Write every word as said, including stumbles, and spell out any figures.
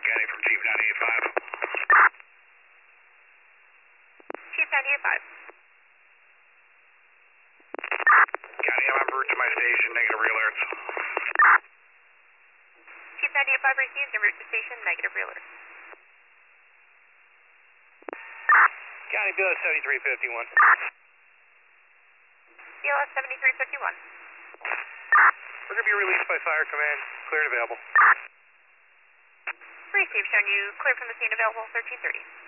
County from Chief ninety-eight five. Chief ninety-eight five. County, I'm en route to my station, negative re-alerts. Chief ninety-eight five received, en route to station, negative re-alert. County, B L S seventy-three fifty-one. B L S seventy-three fifty-one. We're going to be released by Fire Command, clear and available. Received, showing you clear from the scene, available thirteen thirty.